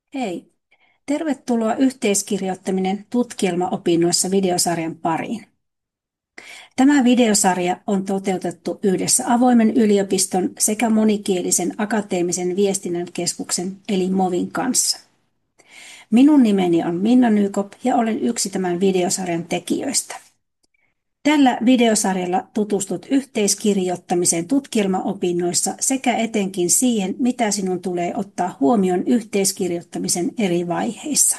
Hei, tervetuloa yhteiskirjoittaminen tutkielmaopinnoissa videosarjan pariin. Tämä videosarja on toteutettu yhdessä avoimen yliopiston sekä monikielisen akateemisen viestinnän keskuksen eli MOVin kanssa. Minun nimeni on Minna Nykop ja olen yksi tämän videosarjan tekijöistä. Tällä videosarjalla tutustut yhteiskirjoittamiseen tutkielmaopinnoissa sekä etenkin siihen, mitä sinun tulee ottaa huomioon yhteiskirjoittamisen eri vaiheissa.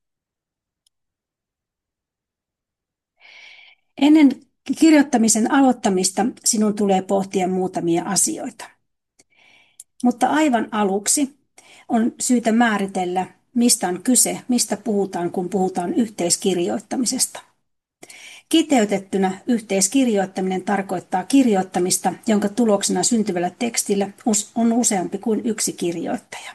Ennen kirjoittamisen aloittamista sinun tulee pohtia muutamia asioita. Mutta aivan aluksi on syytä määritellä, mistä on kyse, mistä puhutaan, kun puhutaan yhteiskirjoittamisesta. Kiteytettynä yhteiskirjoittaminen tarkoittaa kirjoittamista, jonka tuloksena syntyvällä tekstillä on useampi kuin yksi kirjoittaja.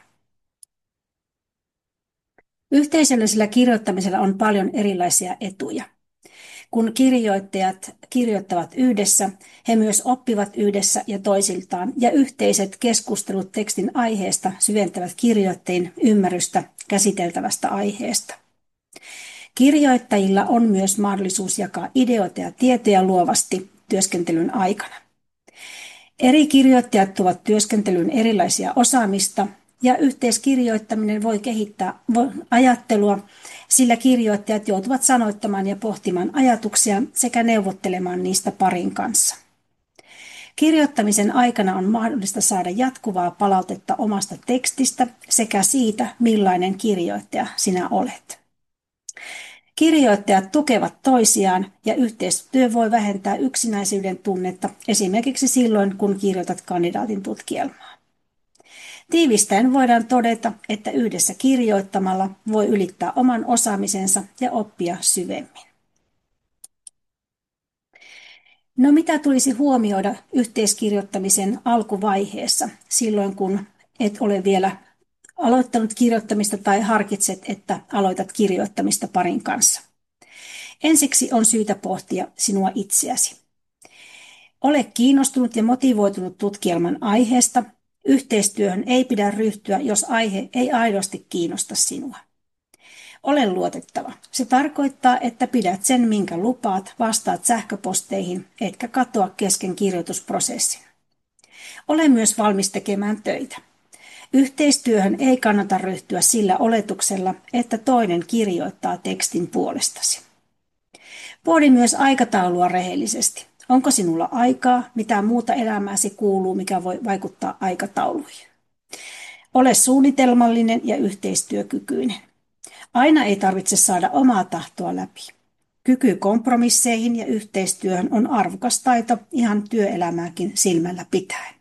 Yhteisöllisellä kirjoittamisella on paljon erilaisia etuja. Kun kirjoittajat kirjoittavat yhdessä, he myös oppivat yhdessä ja toisiltaan, ja yhteiset keskustelut tekstin aiheesta syventävät kirjoittajien ymmärrystä käsiteltävästä aiheesta. Kirjoittajilla on myös mahdollisuus jakaa ideoita ja tietoja luovasti työskentelyn aikana. Eri kirjoittajat tuovat työskentelyyn erilaisia osaamista, ja yhteiskirjoittaminen voi kehittää ajattelua, sillä kirjoittajat joutuvat sanoittamaan ja pohtimaan ajatuksia sekä neuvottelemaan niistä parin kanssa. Kirjoittamisen aikana on mahdollista saada jatkuvaa palautetta omasta tekstistä sekä siitä, millainen kirjoittaja sinä olet. Kirjoittajat tukevat toisiaan ja yhteistyö voi vähentää yksinäisyyden tunnetta esimerkiksi silloin, kun kirjoitat kandidaatin tutkielmaa. Tiivistäen voidaan todeta, että yhdessä kirjoittamalla voi ylittää oman osaamisensa ja oppia syvemmin. No mitä tulisi huomioida yhteiskirjoittamisen alkuvaiheessa, silloin kun et ole vielä aloittanut kirjoittamista tai harkitset, että aloitat kirjoittamista parin kanssa? Ensiksi on syytä pohtia sinua itseäsi. Ole kiinnostunut ja motivoitunut tutkielman aiheesta. Yhteistyöhön ei pidä ryhtyä, jos aihe ei aidosti kiinnosta sinua. Ole luotettava. Se tarkoittaa, että pidät sen, minkä lupaat, vastaat sähköposteihin, etkä katoa kesken kirjoitusprosessin. Ole myös valmis tekemään töitä. Yhteistyöhön ei kannata ryhtyä sillä oletuksella, että toinen kirjoittaa tekstin puolestasi. Pohdi myös aikataulua rehellisesti. Onko sinulla aikaa, mitä muuta elämääsi kuuluu, mikä voi vaikuttaa aikatauluihin? Ole suunnitelmallinen ja yhteistyökykyinen. Aina ei tarvitse saada omaa tahtoa läpi. Kyky kompromisseihin ja yhteistyöhön on arvokas taito ihan työelämääkin silmällä pitäen.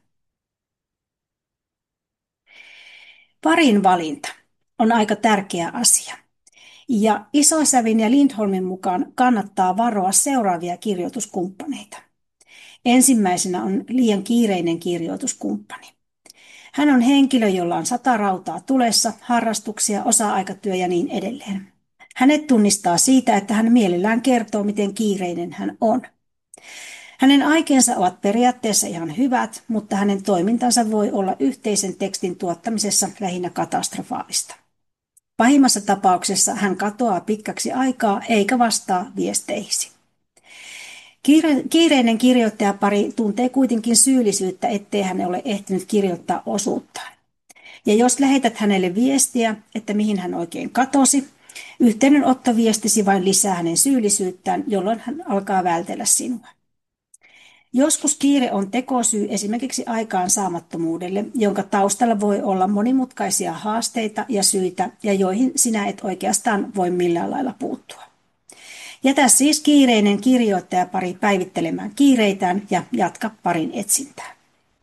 Parin valinta on aika tärkeä asia. Ja Isosävin ja Lindholmin mukaan kannattaa varoa seuraavia kirjoituskumppaneita. Ensimmäisenä on liian kiireinen kirjoituskumppani. Hän on henkilö, jolla on 100 rautaa tulessa, harrastuksia, osa-aikatyö ja niin edelleen. Hänet tunnistaa siitä, että hän mielellään kertoo, miten kiireinen hän on. Hänen aikeensa ovat periaatteessa ihan hyvät, mutta hänen toimintansa voi olla yhteisen tekstin tuottamisessa lähinnä katastrofaalista. Pahimmassa tapauksessa hän katoaa pitkäksi aikaa eikä vastaa viesteihisi. Kiireinen kirjoittajapari tuntee kuitenkin syyllisyyttä, ettei hän ole ehtinyt kirjoittaa osuuttaan. Ja jos lähetät hänelle viestiä, että mihin hän oikein katosi, yhteydenottoviestisi vain lisää hänen syyllisyyttään, jolloin hän alkaa vältellä sinua. Joskus kiire on tekosyy esimerkiksi aikaansaamattomuudelle, jonka taustalla voi olla monimutkaisia haasteita ja syitä, ja joihin sinä et oikeastaan voi millään lailla puuttua. Jätä siis kiireinen kirjoittajapari päivittelemään kiireitään ja jatka parin etsintää.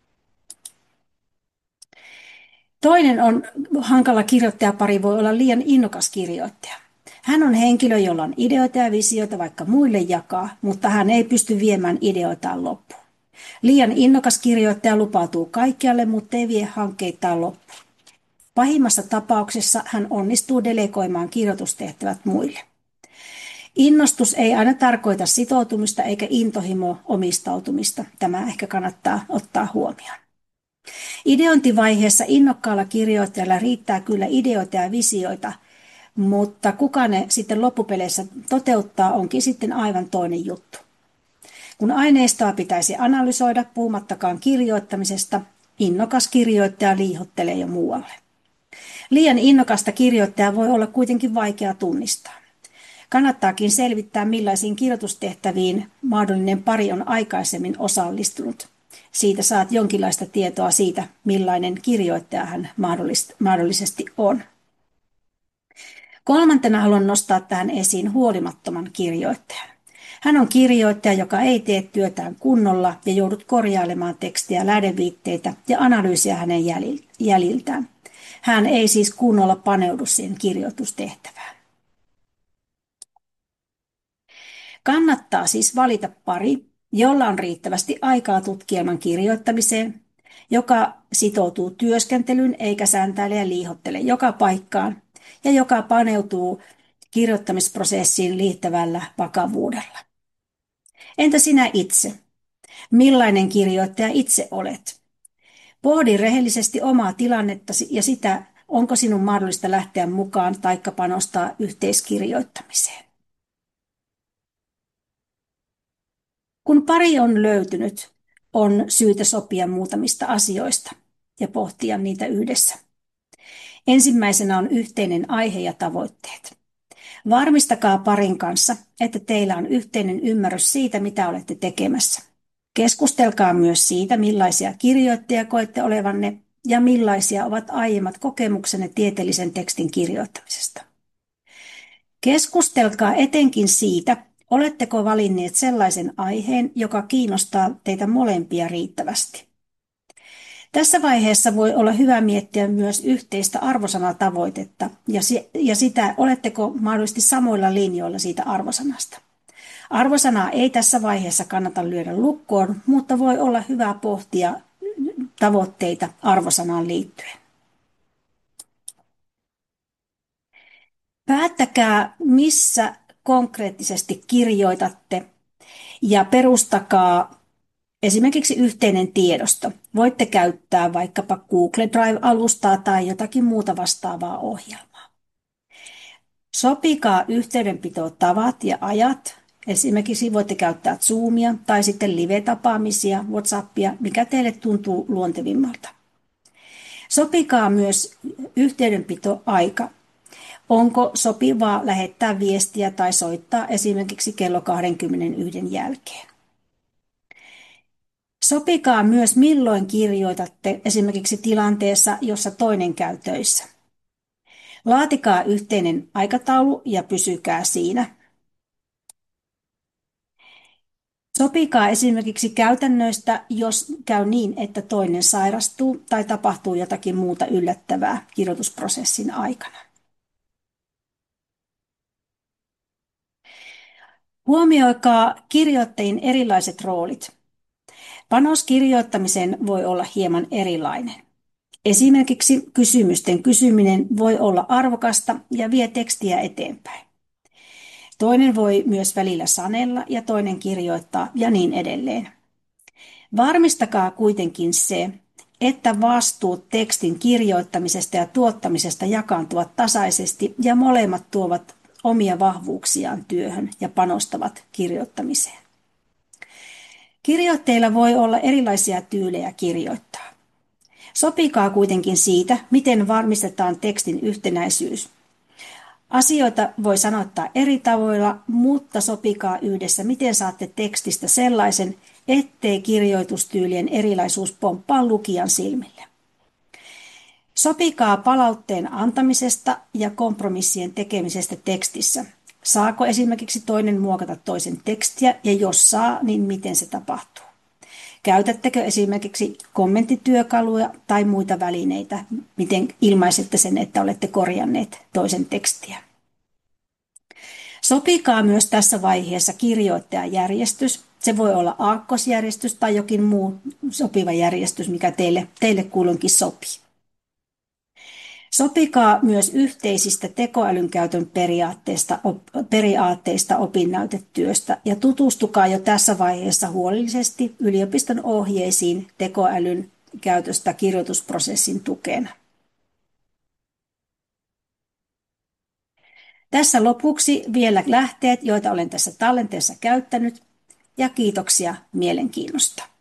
Toinen on hankala kirjoittajapari voi olla liian innokas kirjoittaja. Hän on henkilö, jolla on ideoita ja visioita vaikka muille jakaa, mutta hän ei pysty viemään ideoitaan loppuun. Liian innokas kirjoittaja lupautuu kaikkialle, mutta ei vie hankkeitaan loppuun. Pahimmassa tapauksessa hän onnistuu delegoimaan kirjoitustehtävät muille. Innostus ei aina tarkoita sitoutumista eikä intohimo omistautumista. Tämä ehkä kannattaa ottaa huomioon. Ideointivaiheessa innokkaalla kirjoittajalla riittää kyllä ideoita ja visioita, mutta kuka ne sitten loppupeleissä toteuttaa onkin sitten aivan toinen juttu. Kun aineistoa pitäisi analysoida, puhumattakaan kirjoittamisesta, innokas kirjoittaja liihottelee jo muualle. Liian innokasta kirjoittajaa voi olla kuitenkin vaikea tunnistaa. Kannattaakin selvittää, millaisiin kirjoitustehtäviin mahdollinen pari on aikaisemmin osallistunut. Siitä saat jonkinlaista tietoa siitä, millainen kirjoittaja hän mahdollisesti on. Kolmantena haluan nostaa tähän esiin huolimattoman kirjoittajan. Hän on kirjoittaja, joka ei tee työtään kunnolla ja joudut korjailemaan tekstiä, lähdeviitteitä ja analyysiä hänen jäljiltään. Hän ei siis kunnolla paneudu siihen kirjoitustehtävään. Kannattaa siis valita pari, jolla on riittävästi aikaa tutkielman kirjoittamiseen, joka sitoutuu työskentelyyn eikä sääntäile ja liihottele joka paikkaan ja joka paneutuu kirjoittamisprosessiin liittävällä vakavuudella. Entä sinä itse? Millainen kirjoittaja itse olet? Pohdi rehellisesti omaa tilannettasi ja sitä, onko sinun mahdollista lähteä mukaan taikka panostaa yhteiskirjoittamiseen. Kun pari on löytynyt, on syytä sopia muutamista asioista ja pohtia niitä yhdessä. Ensimmäisenä on yhteinen aihe ja tavoitteet. Varmistakaa parin kanssa, että teillä on yhteinen ymmärrys siitä, mitä olette tekemässä. Keskustelkaa myös siitä, millaisia kirjoittajia koette olevanne ja millaisia ovat aiemmat kokemuksenne tieteellisen tekstin kirjoittamisesta. Keskustelkaa etenkin siitä, oletteko valinneet sellaisen aiheen, joka kiinnostaa teitä molempia riittävästi. Tässä vaiheessa voi olla hyvä miettiä myös yhteistä arvosanatavoitetta ja sitä, oletteko mahdollisesti samoilla linjoilla siitä arvosanasta. Arvosanaa ei tässä vaiheessa kannata lyödä lukkoon, mutta voi olla hyvä pohtia tavoitteita arvosanaan liittyen. Päättäkää, missä konkreettisesti kirjoitatte ja perustakaa esimerkiksi yhteinen tiedosto. Voitte käyttää vaikkapa Google Drive-alustaa tai jotakin muuta vastaavaa ohjelmaa. Sopikaa yhteydenpitotavat ja ajat. Esimerkiksi voitte käyttää Zoomia tai sitten live-tapaamisia, WhatsAppia, mikä teille tuntuu luontevimmalta. Sopikaa myös yhteydenpitoaika. Onko sopivaa lähettää viestiä tai soittaa esimerkiksi kello 21 jälkeen? Sopikaa myös, milloin kirjoitatte esimerkiksi tilanteessa, jossa toinen käy töissä. Laatikaa yhteinen aikataulu ja pysykää siinä. Sopikaa esimerkiksi käytännöistä, jos käy niin, että toinen sairastuu tai tapahtuu jotakin muuta yllättävää kirjoitusprosessin aikana. Huomioikaa kirjoittajien erilaiset roolit. Panos kirjoittamiseen voi olla hieman erilainen. Esimerkiksi kysymysten kysyminen voi olla arvokasta ja vie tekstiä eteenpäin. Toinen voi myös välillä sanella ja toinen kirjoittaa ja niin edelleen. Varmistakaa kuitenkin se, että vastuut tekstin kirjoittamisesta ja tuottamisesta jakaantuvat tasaisesti ja molemmat tuovat omia vahvuuksiaan työhön ja panostavat kirjoittamiseen. Kirjoitteilla voi olla erilaisia tyylejä kirjoittaa. Sopikaa kuitenkin siitä, miten varmistetaan tekstin yhtenäisyys. Asioita voi sanoittaa eri tavoilla, mutta sopikaa yhdessä, miten saatte tekstistä sellaisen, ettei kirjoitustyylien erilaisuus pomppaa lukijan silmille. Sopikaa palautteen antamisesta ja kompromissien tekemisestä tekstissä. Saako esimerkiksi toinen muokata toisen tekstiä ja jos saa, niin miten se tapahtuu? Käytättekö esimerkiksi kommenttityökaluja tai muita välineitä, miten ilmaisette sen, että olette korjanneet toisen tekstiä? Sopikaa myös tässä vaiheessa kirjoittajajärjestys. Se voi olla aakkosjärjestys tai jokin muu sopiva järjestys, mikä teille kulloinkin sopii. Sopikaa myös yhteisistä tekoälyn käytön periaatteista opinnäytetyöstä ja tutustukaa jo tässä vaiheessa huolellisesti yliopiston ohjeisiin tekoälyn käytöstä kirjoitusprosessin tukena. Tässä lopuksi vielä lähteet, joita olen tässä tallenteessa käyttänyt, ja kiitoksia mielenkiinnosta.